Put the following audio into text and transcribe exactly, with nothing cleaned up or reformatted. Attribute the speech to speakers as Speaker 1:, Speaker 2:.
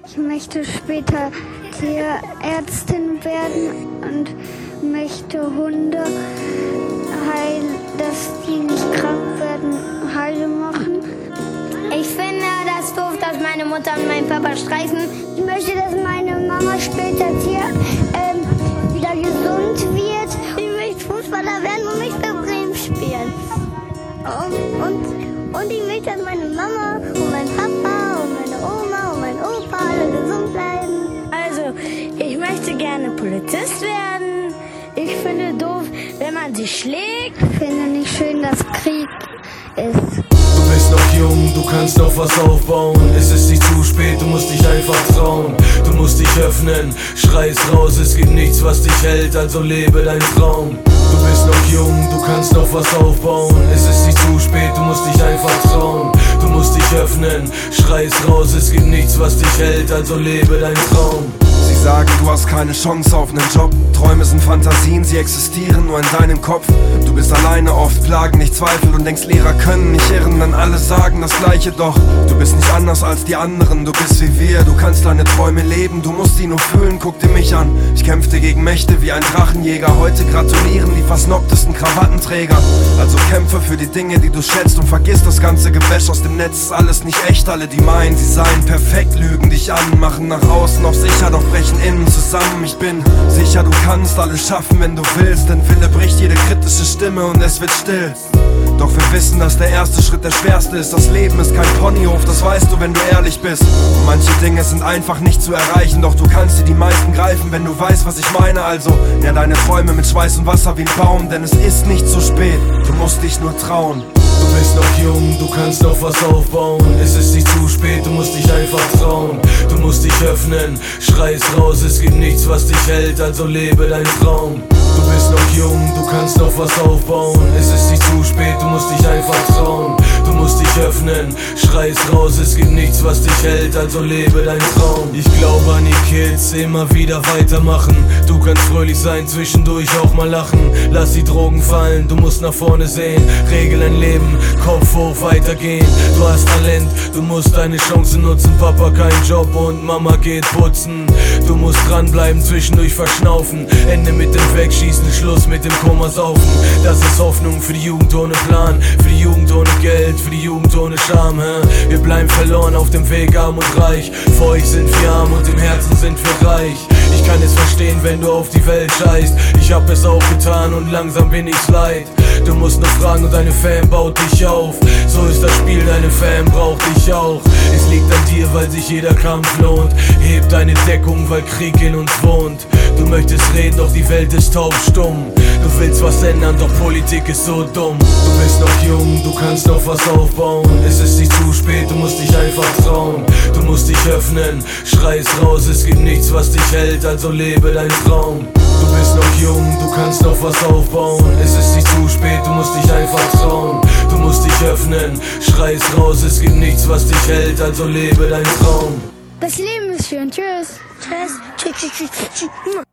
Speaker 1: Ich möchte später Tierärztin werden und möchte Hunde heil, dass die nicht krank werden, heile machen.
Speaker 2: Ich finde das doof, dass meine Mutter und mein Papa streiten.
Speaker 1: Ich möchte, dass meine Mama später Tier, ähm, wieder gesund wird.
Speaker 2: Ich möchte Fußballer werden und mich für Bremen spielen.
Speaker 1: Und, und, und ich möchte, dass meine Mama und mein Papa und meine Oma und mein Opa alle gesund bleiben.
Speaker 2: Also, ich möchte gerne Polizist werden. Ich finde doof, wenn man sich schlägt.
Speaker 1: Ich finde nicht schön, dass Krieg ist.
Speaker 3: Du bist noch jung, du kannst noch was aufbauen. Es ist nicht zu spät, du musst dich einfach trauen. Du musst dich öffnen, schrei es raus, es gibt nichts, was dich hält, also lebe deinen Traum. Du bist noch jung, du kannst noch was aufbauen. Es ist nicht zu spät, du musst dich einfach trauen. Du musst dich öffnen, schrei es raus, es gibt nichts, was dich hält, also lebe deinen Traum.
Speaker 4: Sie sagen, du hast keine Chance auf nen Job. Träume sind Fantasien, sie existieren nur in deinem Kopf. Du bist alleine, oft plagen dich Zweifel und denkst, Lehrer können nicht irren, denn alle sagen das Gleiche, doch du bist nicht anders als die anderen, du bist wie wir. Du kannst deine Träume leben, du musst sie nur fühlen, guck dir mich an. Ich kämpfte gegen Mächte wie ein Drachenjäger. Heute gratulieren die versnobtesten Krawattenträger. Also kämpfe für die Dinge, die du schätzt und vergiss das ganze Gewäsch aus dem Netz. Ist alles nicht echt, alle die meinen, sie seien perfekt, lügen dich an, machen nach außen auf sicher, doch brechen innen zusammen. Ich bin sicher, du kannst alles schaffen, wenn du willst, denn Wille bricht jede kritische Stimme und es wird still. Doch wir wissen, dass der erste Schritt der schwerste ist. Das Leben ist kein Ponyhof, das weißt du, wenn du ehrlich bist. Und manche Dinge sind einfach nicht zu erreichen, doch du kannst dir die meisten greifen, wenn du weißt, was ich meine. Also, nähr deine Träume mit Schweiß und Wasser wie ein Baum, denn es ist nicht zu spät, du musst dich nur trauen.
Speaker 3: Du bist noch jung, du kannst noch was aufbauen. Es ist nicht zu spät, du musst dich einfach trauen. Du musst dich öffnen, schrei es raus, es gibt nichts, was dich hält, also lebe deinen Traum. Du bist noch jung, du kannst noch was aufbauen. Es ist nicht zu spät, du musst dich einfach trauen. Du musst dich öffnen, schrei es raus, es gibt nichts, was dich hält, also lebe deinen Traum. Ich glaube an die Kids, immer wieder weitermachen. Du kannst fröhlich sein, zwischendurch auch mal lachen. Lass die Drogen fallen, du musst nach vorne sehen. Regel ein Leben, Kopf hoch, weitergehen. Du hast Talent, du musst deine Chance nutzen. Papa kein Job und Mama geht putzen. Du musst dranbleiben, zwischendurch verschnaufen. Ende mit dem Wegschießen, Schluss mit dem Komasaufen. Das ist Hoffnung für die Jugend ohne Plan, für die Jugend ohne Geld, für die Jugend ohne Scham. Hä? Wir bleiben verloren auf dem Weg, arm und reich. Vor euch sind wir arm und im Herzen sind wir reich. Ich kann es verstehen, wenn du auf die Welt scheißt. Ich hab es auch getan und langsam bin ich's leid. Du musst nur fragen und deine Fan baut dich auf. So ist das Spiel, deine Fan braucht dich auch. Es liegt an dir, weil sich jeder Kampf lohnt. Heb deine Deckung, weil Krieg in uns wohnt. Du möchtest reden, doch die Welt ist taubstumm. Du willst was ändern, doch Politik ist so dumm. Du bist noch jung, du kannst noch was aufbauen. Es ist nicht zu spät, du musst dich einfach trauen. Du musst dich öffnen, schrei es raus, es gibt nichts, was dich hält, also lebe deinen Traum. Du bist noch jung, du kannst noch was aufbauen. Es ist nicht zu spät, du musst dich einfach trauen. Du musst dich öffnen, schrei es raus, es gibt nichts, was dich hält, also lebe deinen Traum.
Speaker 2: Das Leben ist schön. Tschüss. Tschüss. Tschüss. Tschüss. Tschüss.